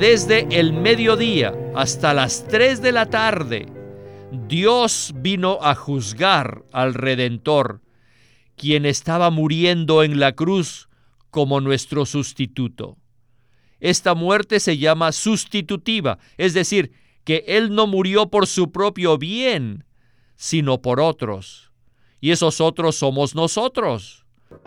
desde el mediodía hasta las 3 de la tarde, Dios vino a juzgar al Redentor, quien estaba muriendo en la cruz como nuestro sustituto. Esta muerte se llama sustitutiva, es decir, que Él no murió por su propio bien, sino por otros. Y esos otros somos nosotros.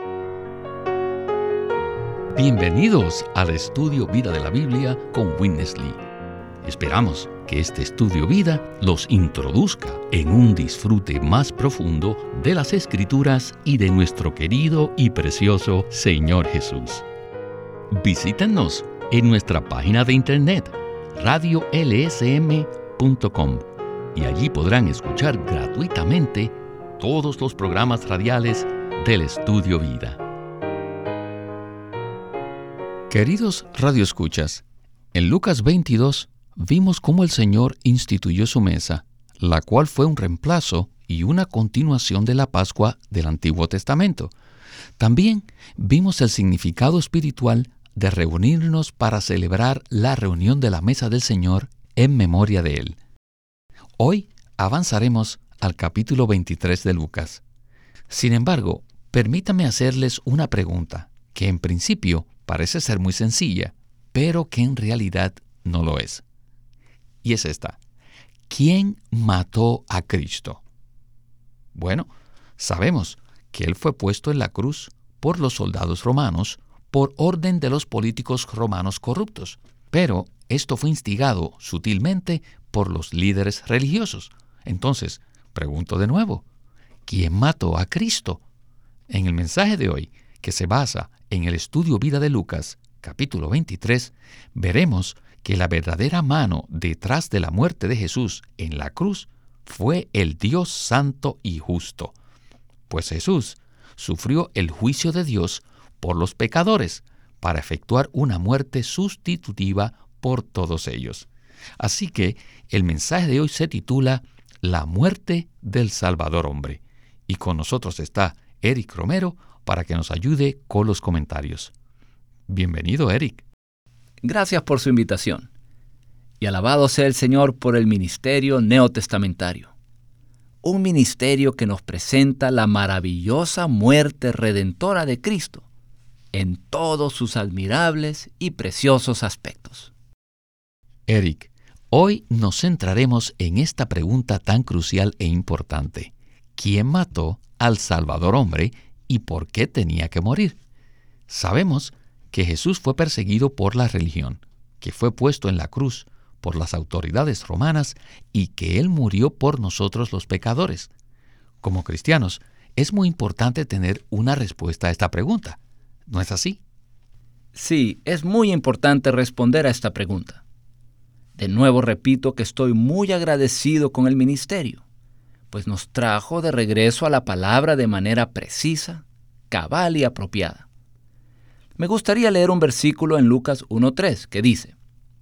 Bienvenidos al Estudio Vida de la Biblia con Witness Lee. Esperamos que este Estudio Vida los introduzca en un disfrute más profundo de las Escrituras y de nuestro querido y precioso Señor Jesús. Visítenos en nuestra página de internet radiolsm.com y allí podrán escuchar gratuitamente todos los programas radiales del Estudio Vida. Queridos radioescuchas, en Lucas 22 vimos cómo el Señor instituyó su mesa, la cual fue un reemplazo y una continuación de la Pascua del Antiguo Testamento. También vimos el significado espiritual de reunirnos para celebrar la reunión de la mesa del Señor en memoria de Él. Hoy avanzaremos al capítulo 23 de Lucas. Sin embargo, permítame hacerles una pregunta que en principio parece ser muy sencilla, pero que en realidad no lo es. Y es esta: ¿quién mató a Cristo? Bueno, sabemos que Él fue puesto en la cruz por los soldados romanos por orden de los políticos romanos corruptos, pero esto fue instigado sutilmente por los líderes religiosos. Entonces, pregunto de nuevo, ¿quién mató a Cristo? En el mensaje de hoy, que se basa en el Estudio Vida de Lucas, capítulo 23, veremos que la verdadera mano detrás de la muerte de Jesús en la cruz fue el Dios Santo y Justo. Pues Jesús sufrió el juicio de Dios por los pecadores para efectuar una muerte sustitutiva por todos ellos. Así que el mensaje de hoy se titula La muerte del Salvador hombre. Y con nosotros está Eric Romero para que nos ayude con los comentarios. Bienvenido, Eric. Gracias por su invitación. Y alabado sea el Señor por el ministerio neotestamentario. Un ministerio que nos presenta la maravillosa muerte redentora de Cristo en todos sus admirables y preciosos aspectos. Eric, hoy nos centraremos en esta pregunta tan crucial e importante. ¿Quién mató al Salvador hombre y por qué tenía que morir? Sabemos que Jesús fue perseguido por la religión, que fue puesto en la cruz por las autoridades romanas y que Él murió por nosotros los pecadores. Como cristianos, es muy importante tener una respuesta a esta pregunta. ¿No es así? Sí, es muy importante responder a esta pregunta. De nuevo repito que estoy muy agradecido con el ministerio, pues nos trajo de regreso a la palabra de manera precisa, cabal y apropiada. Me gustaría leer un versículo en Lucas 1:3 que dice: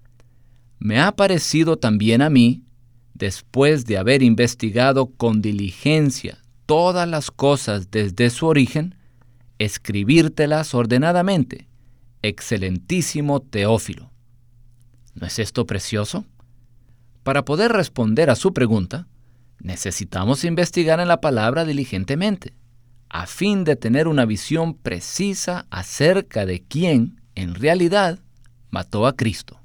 Me ha parecido también a mí, después de haber investigado con diligencia todas las cosas desde su origen, escribírtelas ordenadamente, excelentísimo Teófilo. ¿No es esto precioso? Para poder responder a su pregunta, necesitamos investigar en la palabra diligentemente, a fin de tener una visión precisa acerca de quién, en realidad, mató a Cristo.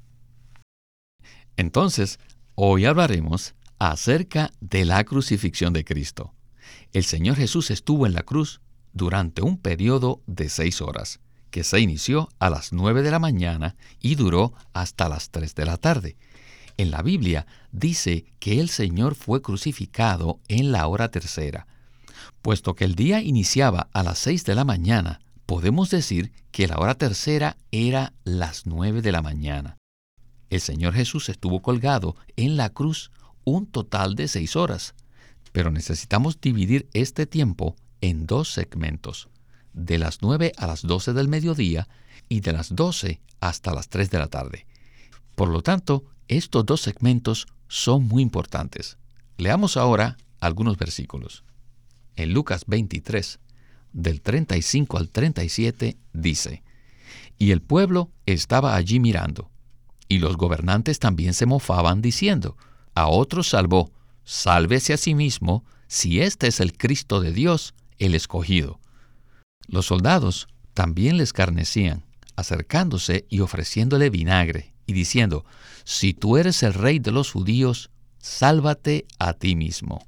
Entonces, hoy hablaremos acerca de la crucifixión de Cristo. El Señor Jesús estuvo en la cruz durante un periodo de 6 horas, que se inició a las 9 de la mañana y duró hasta las 3 de la tarde. En la Biblia dice que el Señor fue crucificado en la hora tercera. Puesto que el día iniciaba a las 6 de la mañana, podemos decir que la hora tercera era las 9 de la mañana. El Señor Jesús estuvo colgado en la cruz un total de 6 horas, pero necesitamos dividir este tiempo en 2 segmentos, de las 9 a las 12 del mediodía y de las 12 hasta las 3 de la tarde. Por lo tanto, estos 2 segmentos son muy importantes. Leamos ahora algunos versículos. En Lucas 23, del 35 al 37, dice: Y el pueblo estaba allí mirando, Y los gobernantes también se mofaban diciendo, a otros salvó, sálvese a sí mismo, si este es el Cristo de Dios, el escogido. Los soldados también le escarnecían, acercándose y ofreciéndole vinagre, y diciendo, si tú eres el rey de los judíos, sálvate a ti mismo.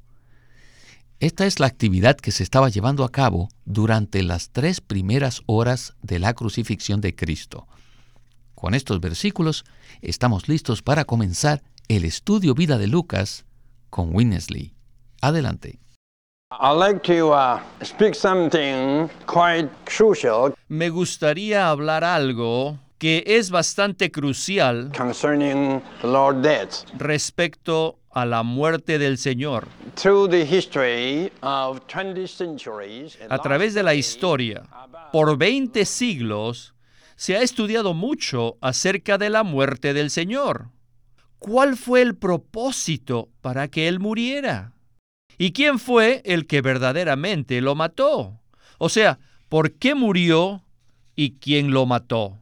Esta es la actividad que se estaba llevando a cabo durante las 3 primeras horas de la crucifixión de Cristo. Con estos versículos estamos listos para comenzar el estudio vida de Lucas con Witness Lee. Adelante. I'd like to speak something quite crucial Me gustaría hablar algo que es bastante crucial concerning the Lord's death. respecto a la muerte del Señor. Through the history of 20 centuries, A través de la historia, por 20 siglos, se ha estudiado mucho acerca de la muerte del Señor. ¿Cuál fue el propósito para que Él muriera? ¿Y quién fue el que verdaderamente lo mató? O sea, ¿por qué murió y quién lo mató?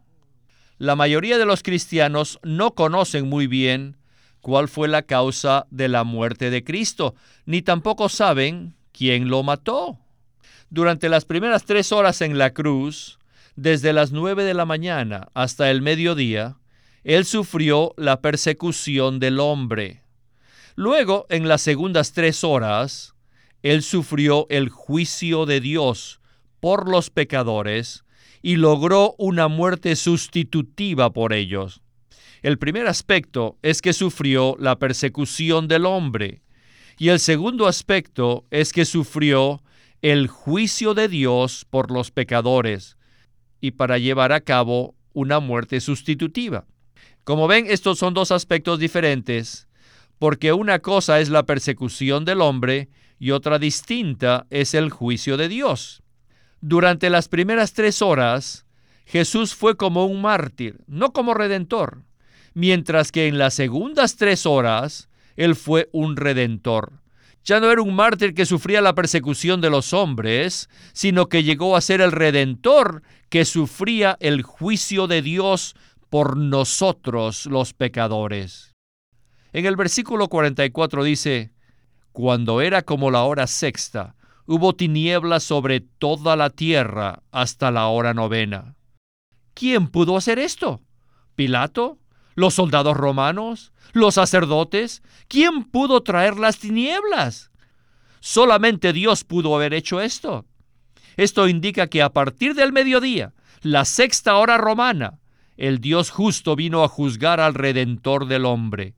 La mayoría de los cristianos no conocen muy bien cuál fue la causa de la muerte de Cristo, ni tampoco saben quién lo mató. Durante las primeras 3 horas en la cruz, desde las 9 de la mañana hasta el mediodía, Él sufrió la persecución del hombre. Luego, en las segundas 3 horas, Él sufrió el juicio de Dios por los pecadores y logró una muerte sustitutiva por ellos. El primer aspecto es que sufrió la persecución del hombre, y el segundo aspecto es que sufrió el juicio de Dios por los pecadores, y para llevar a cabo una muerte sustitutiva. Como ven, estos son 2 aspectos diferentes, porque una cosa es la persecución del hombre y otra distinta es el juicio de Dios. Durante las primeras 3 horas, Jesús fue como un mártir, no como redentor, mientras que en las segundas 3 horas, Él fue un redentor. Ya no era un mártir que sufría la persecución de los hombres, sino que llegó a ser el redentor que sufría el juicio de Dios por nosotros los pecadores. En el versículo 44 dice, cuando era como la hora 6, hubo tinieblas sobre toda la tierra hasta la hora 9. ¿Quién pudo hacer esto? ¿Pilato? ¿Los soldados romanos? ¿Los sacerdotes? ¿Quién pudo traer las tinieblas? Solamente Dios pudo haber hecho esto. Esto indica que a partir del mediodía, la 6ª hora romana, el Dios justo vino a juzgar al Redentor del hombre.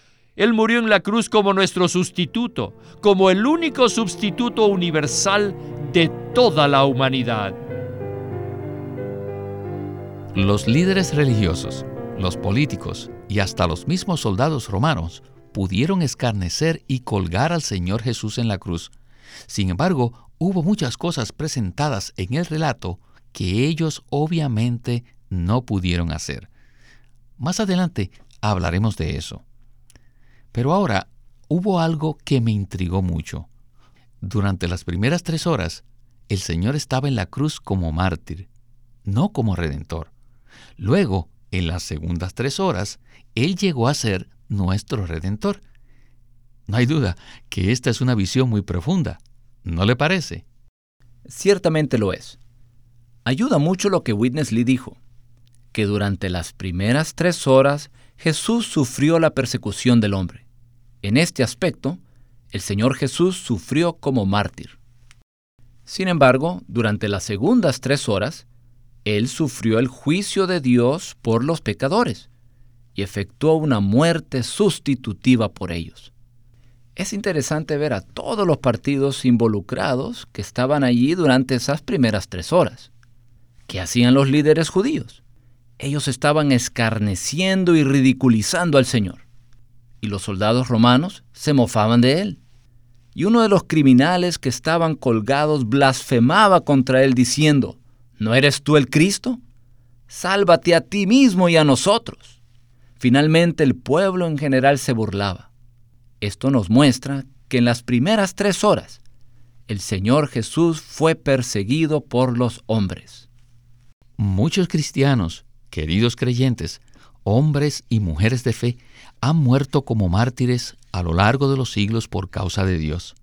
Él murió en la cruz como nuestro sustituto, como el único sustituto universal de toda la humanidad. Los líderes religiosos, los políticos y hasta los mismos soldados romanos pudieron escarnecer y colgar al Señor Jesús en la cruz. Sin embargo, hubo muchas cosas presentadas en el relato que ellos obviamente no pudieron hacer. Más adelante hablaremos de eso. Pero ahora hubo algo que me intrigó mucho. Durante las primeras 3 horas, el Señor estaba en la cruz como mártir, no como redentor. Luego, en las segundas 3 horas, Él llegó a ser nuestro redentor. No hay duda que esta es una visión muy profunda, ¿no le parece? Ciertamente lo es. Ayuda mucho lo que Witness Lee dijo, que durante las primeras 3 horas Jesús sufrió la persecución del hombre. En este aspecto, el Señor Jesús sufrió como mártir. Sin embargo, durante las segundas 3 horas, Él sufrió el juicio de Dios por los pecadores y efectuó una muerte sustitutiva por ellos. Es interesante ver a todos los partidos involucrados que estaban allí durante esas primeras 3 horas. ¿Qué hacían los líderes judíos? Ellos estaban escarneciendo y ridiculizando al Señor. Y los soldados romanos se mofaban de Él. Y uno de los criminales que estaban colgados blasfemaba contra Él diciendo, ¿no eres tú el Cristo? Sálvate a ti mismo y a nosotros. Finalmente el pueblo en general se burlaba. Esto nos muestra que en las primeras 3 horas, el Señor Jesús fue perseguido por los hombres. Muchos cristianos, queridos creyentes, hombres y mujeres de fe han muerto como mártires a lo largo de los siglos por causa de Dios.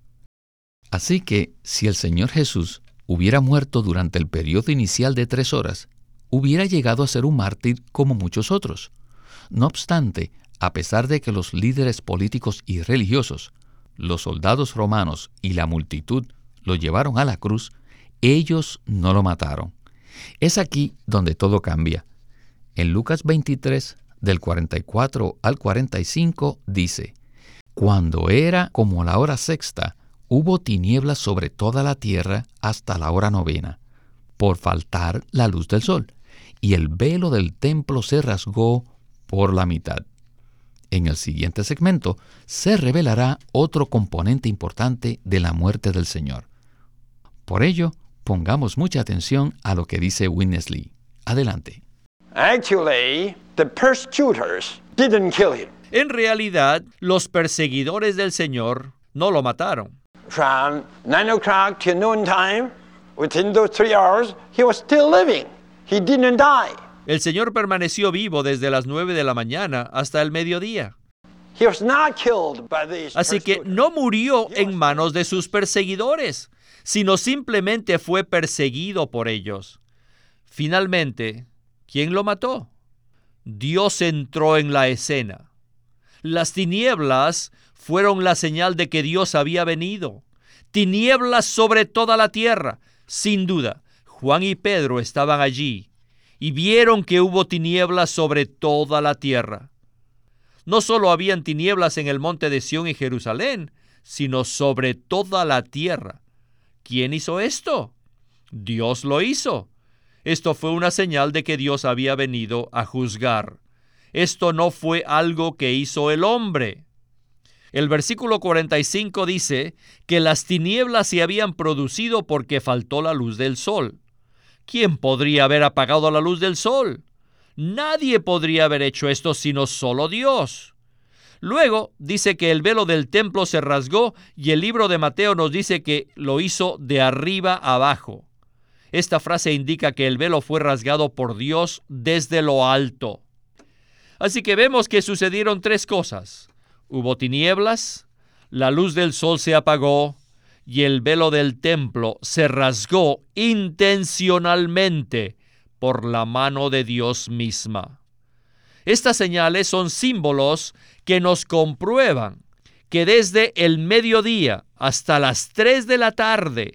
Así que, si el Señor Jesús hubiera muerto durante el periodo inicial de 3 horas, hubiera llegado a ser un mártir como muchos otros. No obstante, a pesar de que los líderes políticos y religiosos, los soldados romanos y la multitud lo llevaron a la cruz, ellos no lo mataron. Es aquí donde todo cambia. En Lucas 23, del 44 al 45, dice: Cuando era como la hora sexta, hubo tinieblas sobre toda la tierra hasta la hora 9, por faltar la luz del sol, y el velo del templo se rasgó por la mitad. En el siguiente segmento se revelará otro componente importante de la muerte del Señor. Por ello, pongamos mucha atención a lo que dice Witness Lee. Adelante. Actually, the persecutors didn't kill him. En realidad, los perseguidores del Señor no lo mataron. From 9 o'clock to noontime, within those 3 hours, he was still living. He didn't die. El Señor permaneció vivo desde las 9 de la mañana hasta el mediodía. He was not killed by these Así que persecutors. no murió en manos de sus perseguidores, sino simplemente fue perseguido por ellos. Finalmente, ¿quién lo mató? Dios entró en la escena. Las tinieblas fueron la señal de que Dios había venido. Tinieblas sobre toda la tierra. Sin duda, Juan y Pedro estaban allí y vieron que hubo tinieblas sobre toda la tierra. No solo habían tinieblas en el monte de Sión y Jerusalén, sino sobre toda la tierra. ¿Quién hizo esto? Dios lo hizo. Esto fue una señal de que Dios había venido a juzgar. Esto no fue algo que hizo el hombre. El versículo 45 dice que las tinieblas se habían producido porque faltó la luz del sol. ¿Quién podría haber apagado la luz del sol? Nadie podría haber hecho esto sino solo Dios. Luego dice que el velo del templo se rasgó y el libro de Mateo nos dice que lo hizo de arriba abajo. Esta frase indica que el velo fue rasgado por Dios desde lo alto. Así que vemos que sucedieron 3 cosas. Hubo tinieblas, la luz del sol se apagó y el velo del templo se rasgó intencionalmente por la mano de Dios misma. Estas señales son símbolos que nos comprueban que desde el mediodía hasta las 3 de la tarde,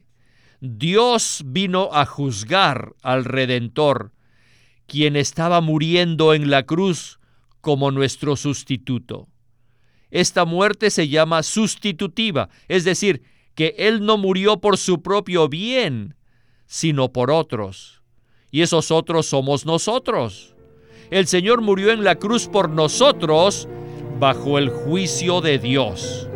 Dios vino a juzgar al Redentor, quien estaba muriendo en la cruz como nuestro sustituto. Esta muerte se llama sustitutiva, es decir, que Él no murió por su propio bien, sino por otros. Y esos otros somos nosotros. El Señor murió en la cruz por nosotros bajo el juicio de Dios.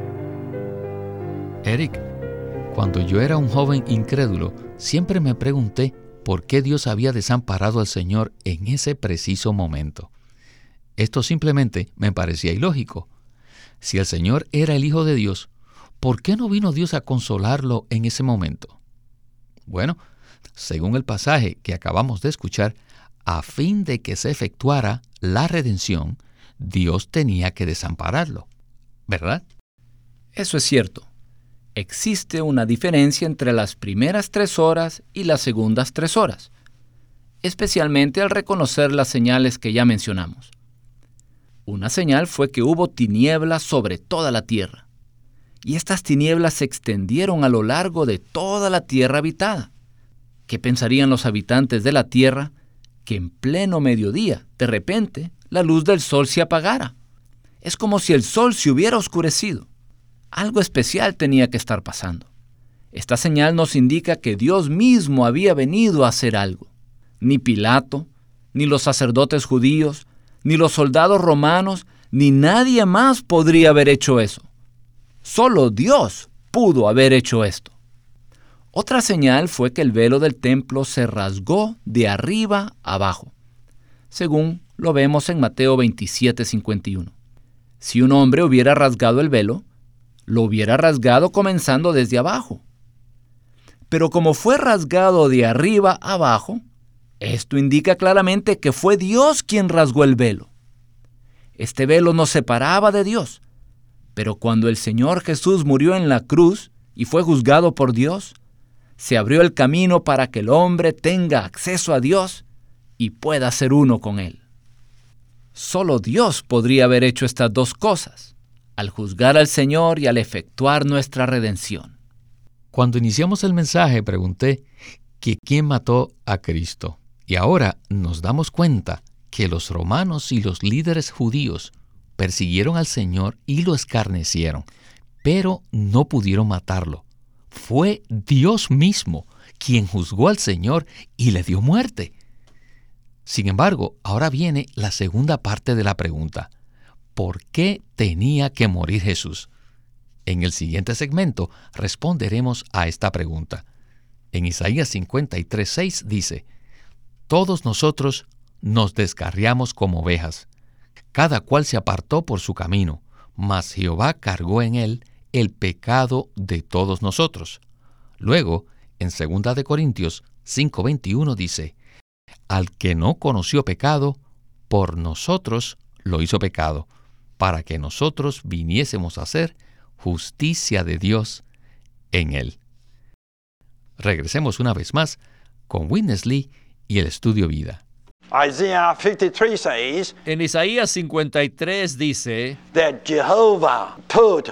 Eric, cuando yo era un joven incrédulo, siempre me pregunté por qué Dios había desamparado al Señor en ese preciso momento. Esto simplemente me parecía ilógico. Si el Señor era el Hijo de Dios, ¿por qué no vino Dios a consolarlo en ese momento? Bueno, según el pasaje que acabamos de escuchar, a fin de que se efectuara la redención, Dios tenía que desampararlo, ¿verdad? Eso es cierto. Existe una diferencia entre las primeras 3 horas y las segundas 3 horas, especialmente al reconocer las señales que ya mencionamos. Una señal fue que hubo tinieblas sobre toda la tierra, y estas tinieblas se extendieron a lo largo de toda la tierra habitada. ¿Qué pensarían los habitantes de la tierra que en pleno mediodía, de repente, la luz del sol se apagara? Es como si el sol se hubiera oscurecido. Algo especial tenía que estar pasando. Esta señal nos indica que Dios mismo había venido a hacer algo. Ni Pilato, ni los sacerdotes judíos, ni los soldados romanos, ni nadie más podría haber hecho eso. Solo Dios pudo haber hecho esto. Otra señal fue que el velo del templo se rasgó de arriba abajo, según lo vemos en Mateo 27:51. Si un hombre hubiera rasgado el velo, lo hubiera rasgado comenzando desde abajo. Pero como fue rasgado de arriba abajo, Esto indica claramente que fue Dios quien rasgó el velo. Este velo nos separaba de Dios, pero cuando el Señor Jesús murió en la cruz y fue juzgado por Dios, se abrió el camino para que el hombre tenga acceso a Dios y pueda ser uno con Él. Solo Dios podría haber hecho estas dos cosas, al juzgar al Señor y al efectuar nuestra redención. Cuando iniciamos el mensaje pregunté que quién mató a Cristo. Y ahora nos damos cuenta que los romanos y los líderes judíos persiguieron al Señor y lo escarnecieron, pero no pudieron matarlo. Fue Dios mismo quien juzgó al Señor y le dio muerte. Sin embargo, ahora viene la segunda parte de la pregunta. ¿Por qué tenía que morir Jesús? En el siguiente segmento responderemos a esta pregunta. En Isaías 53:6 dice: Todos nosotros nos descarriamos como ovejas, cada cual se apartó por su camino, mas Jehová cargó en él el pecado de todos nosotros. Luego, en 2 de Corintios 5:21 dice: Al que no conoció pecado, por nosotros lo hizo pecado, para que nosotros viniésemos a ser justicia de Dios en él. Regresemos una vez más con Witness Lee y el Estudio Vida. Isaiah 53 says En Isaías 53 dice that Jehovah put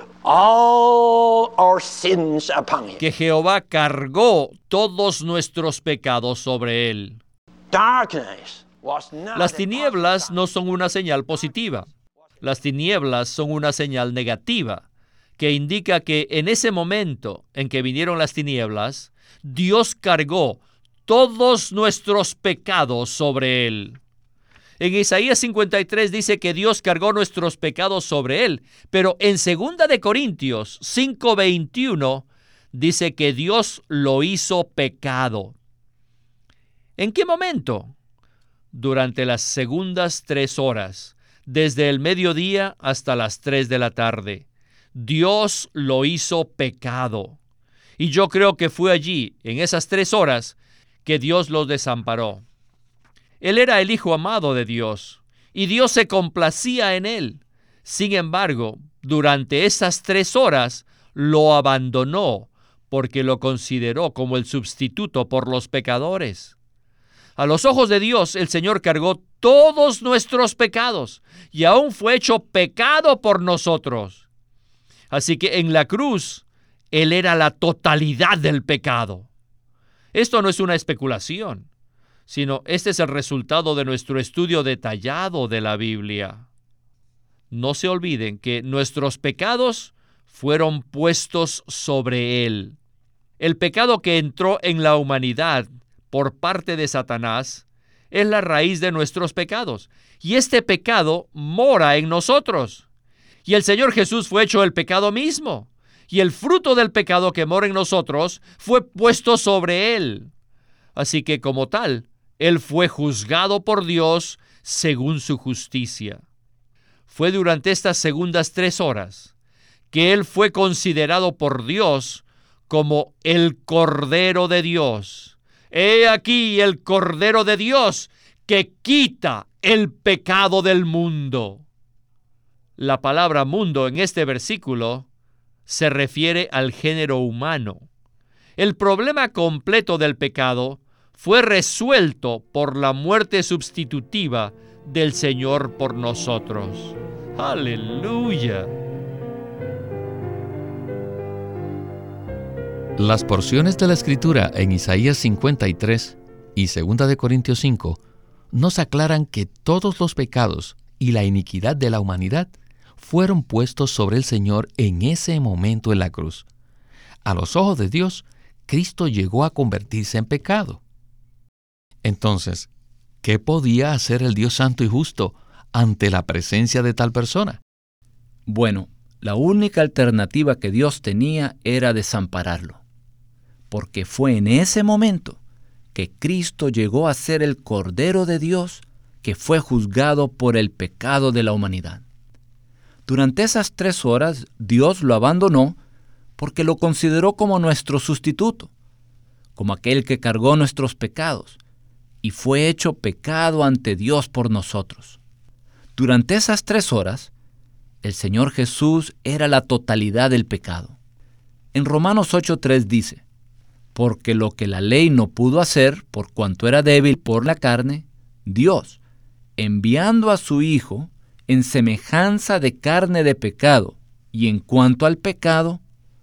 all our sins upon him. que Jehová cargó todos nuestros pecados sobre él. Darkness was not Las a tinieblas positive no son una señal positiva. Las tinieblas son una señal negativa, que indica que en ese momento en que vinieron las tinieblas, Dios cargó todos nuestros pecados sobre él. En Isaías 53 dice que Dios cargó nuestros pecados sobre él, pero en 2 de Corintios 5:21 dice que Dios lo hizo pecado. ¿En qué momento? Durante las segundas 3 horas, desde el mediodía hasta las 3 de la tarde. Dios lo hizo pecado. Y yo creo que fue allí, en esas 3 horas, que Dios los desamparó. Él era el Hijo amado de Dios, y Dios se complacía en él. Sin embargo, durante esas 3 horas, lo abandonó, porque lo consideró como el sustituto por los pecadores. A los ojos de Dios, el Señor cargó todos nuestros pecados, y aún fue hecho pecado por nosotros. Así que en la cruz, Él era la totalidad del pecado. Esto no es una especulación, sino este es el resultado de nuestro estudio detallado de la Biblia. No se olviden que nuestros pecados fueron puestos sobre Él. El pecado que entró en la humanidad por parte de Satanás es la raíz de nuestros pecados, y este pecado mora en nosotros. Y el Señor Jesús fue hecho el pecado mismo, y el fruto del pecado que mora en nosotros fue puesto sobre Él. Así que como tal, Él fue juzgado por Dios según su justicia. Fue durante estas segundas 3 horas que Él fue considerado por Dios como el Cordero de Dios. He aquí el Cordero de Dios que quita el pecado del mundo. La palabra mundo en este versículo se refiere al género humano. El problema completo del pecado fue resuelto por la muerte sustitutiva del Señor por nosotros. ¡Aleluya! Las porciones de la Escritura en Isaías 53 y 2 de Corintios 5 nos aclaran que todos los pecados y la iniquidad de la humanidad fueron puestos sobre el Señor en ese momento en la cruz. A los ojos de Dios, Cristo llegó a convertirse en pecado. Entonces, ¿qué podía hacer el Dios Santo y Justo ante la presencia de tal persona? Bueno, la única alternativa que Dios tenía era desampararlo, porque fue en ese momento que Cristo llegó a ser el Cordero de Dios que fue juzgado por el pecado de la humanidad. Durante esas 3 horas, Dios lo abandonó porque lo consideró como nuestro sustituto, como aquel que cargó nuestros pecados, y fue hecho pecado ante Dios por nosotros. Durante esas 3 horas, el Señor Jesús era la totalidad del pecado. En Romanos 8:3 dice: porque lo que la ley no pudo hacer, por cuanto era débil por la carne, Dios, enviando a su Hijo en semejanza de carne de pecado, y en cuanto al pecado,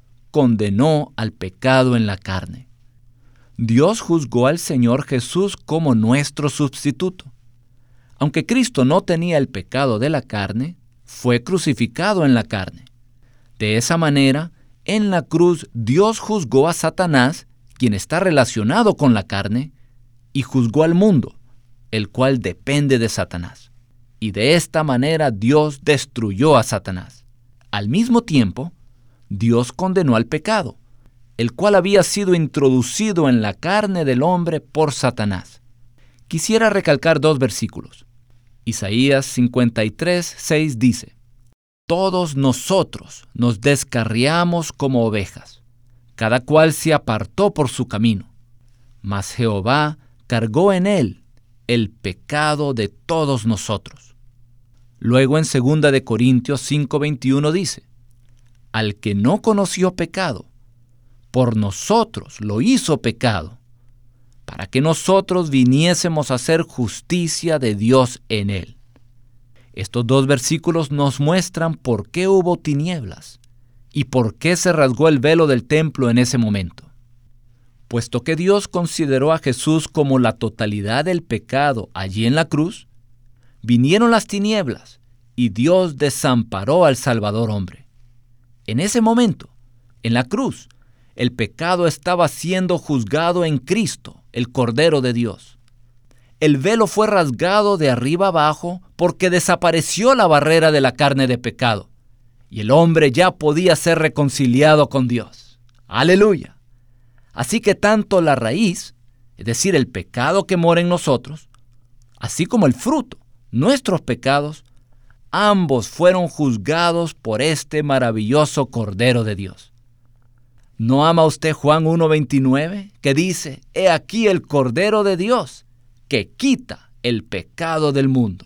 condenó al pecado en la carne. Dios juzgó al Señor Jesús como nuestro sustituto. Aunque Cristo no tenía el pecado de la carne, fue crucificado en la carne. De esa manera, en la cruz Dios juzgó a Satanás, quien está relacionado con la carne, y juzgó al mundo, el cual depende de Satanás. Y de esta manera Dios destruyó a Satanás. Al mismo tiempo, Dios condenó al pecado, el cual había sido introducido en la carne del hombre por Satanás. Quisiera recalcar 2 versículos. Isaías 53:6 dice: todos nosotros nos descarriamos como ovejas, cada cual se apartó por su camino, mas Jehová cargó en él el pecado de todos nosotros. Luego en 2 de Corintios 5:21 dice: al que no conoció pecado, por nosotros lo hizo pecado, para que nosotros viniésemos a hacer justicia de Dios en él. Estos 2 versículos nos muestran por qué hubo tinieblas y por qué se rasgó el velo del templo en ese momento. Puesto que Dios consideró a Jesús como la totalidad del pecado allí en la cruz, vinieron las tinieblas y Dios desamparó al Salvador hombre. En ese momento, en la cruz, el pecado estaba siendo juzgado en Cristo, el Cordero de Dios. El velo fue rasgado de arriba abajo porque desapareció la barrera de la carne de pecado y el hombre ya podía ser reconciliado con Dios. ¡Aleluya! Así que tanto la raíz, es decir, el pecado que mora en nosotros, así como el fruto, nuestros pecados, ambos fueron juzgados por este maravilloso Cordero de Dios. ¿No ama usted Juan 1:29, que dice: he aquí el Cordero de Dios, que quita el pecado del mundo?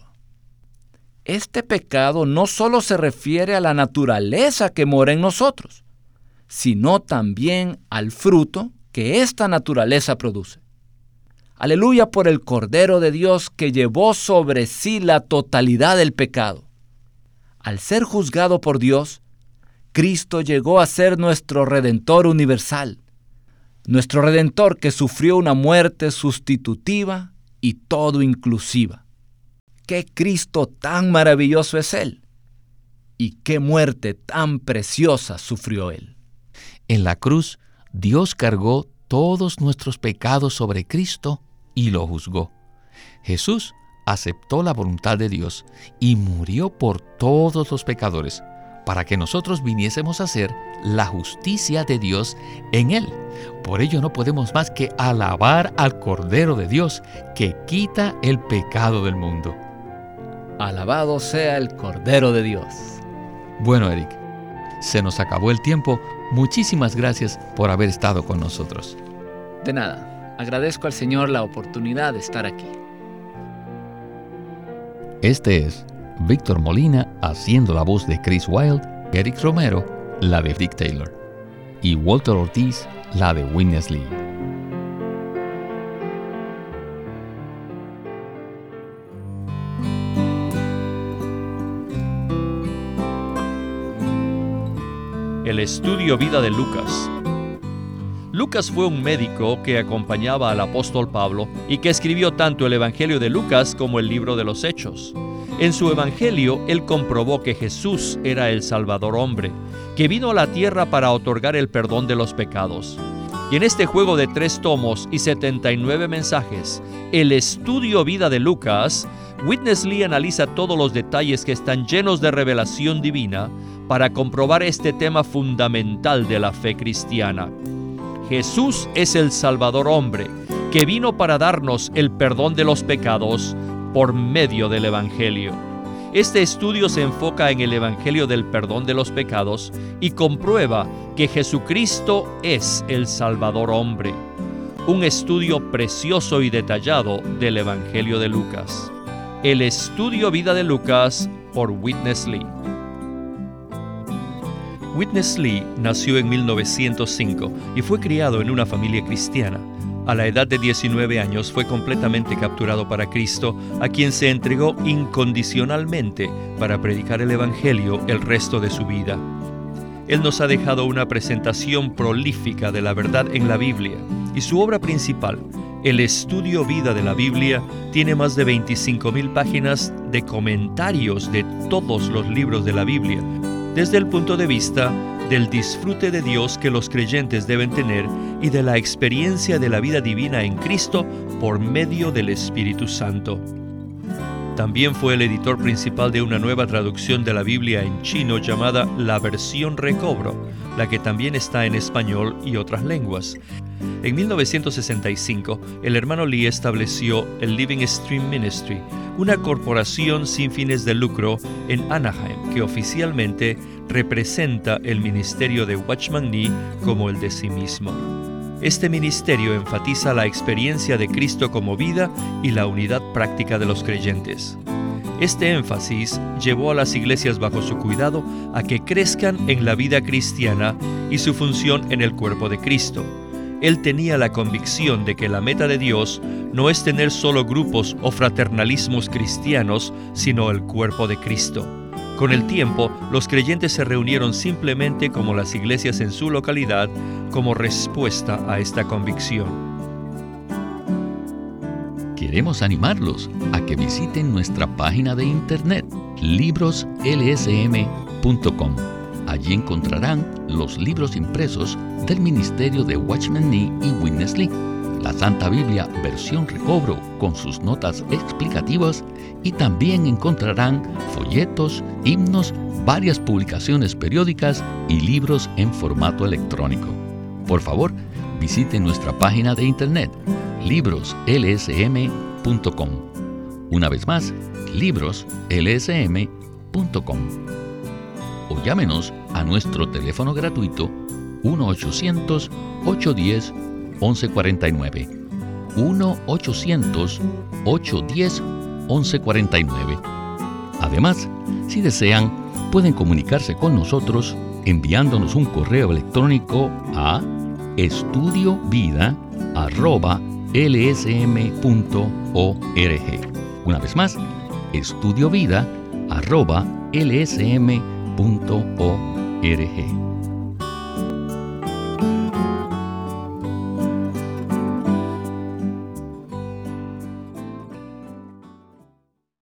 Este pecado no solo se refiere a la naturaleza que mora en nosotros, sino también al fruto que esta naturaleza produce. Aleluya por el Cordero de Dios que llevó sobre sí la totalidad del pecado. Al ser juzgado por Dios, Cristo llegó a ser nuestro Redentor universal, nuestro Redentor que sufrió una muerte sustitutiva y todo inclusiva. ¡Qué Cristo tan maravilloso es Él! Y qué muerte tan preciosa sufrió Él. En la cruz, Dios cargó todos nuestros pecados sobre Cristo y lo juzgó. Jesús aceptó la voluntad de Dios y murió por todos los pecadores, para que nosotros viniésemos a hacer la justicia de Dios en Él. Por ello no podemos más que alabar al Cordero de Dios que quita el pecado del mundo. Alabado sea el Cordero de Dios. Bueno, Eric, se nos acabó el tiempo. Muchísimas gracias por haber estado con nosotros. De nada, agradezco al Señor la oportunidad de estar aquí. Este es Víctor Molina haciendo la voz de Chris Wilde, Eric Romero, la de Dick Taylor, y Walter Ortiz, la de Witness Lee. El estudio vida de Lucas. Lucas fue un médico que acompañaba al apóstol Pablo y que escribió tanto el Evangelio de Lucas como el libro de los Hechos. En su Evangelio, él comprobó que Jesús era el Salvador hombre, que vino a la tierra para otorgar el perdón de los pecados. Y en este juego de 3 tomos y 79 mensajes, el estudio vida de Lucas, Witness Lee analiza todos los detalles que están llenos de revelación divina para comprobar este tema fundamental de la fe cristiana. Jesús es el Salvador hombre, que vino para darnos el perdón de los pecados por medio del Evangelio. Este estudio se enfoca en el Evangelio del perdón de los pecados y comprueba que Jesucristo es el Salvador hombre. un estudio precioso y detallado del Evangelio de Lucas. El Estudio Vida de Lucas por Witness Lee. Witness Lee nació en 1905 y fue criado en una familia cristiana. A la edad de 19 años fue completamente capturado para Cristo, a quien se entregó incondicionalmente para predicar el Evangelio el resto de su vida. Él nos ha dejado una presentación prolífica de la verdad en la Biblia, y su obra principal, el Estudio Vida de la Biblia, tiene más de 25,000 páginas de comentarios de todos los libros de la Biblia, desde el punto de vista del disfrute de Dios que los creyentes deben tener y de la experiencia de la vida divina en Cristo por medio del Espíritu Santo. También fue el editor principal de una nueva traducción de la Biblia en chino llamada La Versión Recobro, la que también está en español y otras lenguas. En 1965, el hermano Lee estableció el Living Stream Ministry, una corporación sin fines de lucro en Anaheim que oficialmente representa el ministerio de Watchman Nee como el de sí mismo. Este ministerio enfatiza la experiencia de Cristo como vida y la unidad práctica de los creyentes. Este énfasis llevó a las iglesias bajo su cuidado a que crezcan en la vida cristiana y su función en el cuerpo de Cristo. Él tenía la convicción de que la meta de Dios no es tener solo grupos o fraternalismos cristianos, sino el cuerpo de Cristo. Con el tiempo, los creyentes se reunieron simplemente como las iglesias en su localidad, como respuesta a esta convicción. Queremos animarlos a que visiten nuestra página de internet, libroslsm.com. Allí encontrarán los libros impresos del ministerio de Watchman Nee y Witness Lee, la Santa Biblia versión recobro con sus notas explicativas, y también encontrarán folletos, himnos, varias publicaciones periódicas y libros en formato electrónico. Por favor, visiten nuestra página de internet, libroslsm.com. Una vez más, libroslsm.com. O llámenos a nuestro teléfono gratuito 1-800-810-1149. 1-800-810-1149. Además, si desean, pueden comunicarse con nosotros enviándonos un correo electrónico a estudiovida@lsm.org. Una vez más, estudiovida@lsm.org.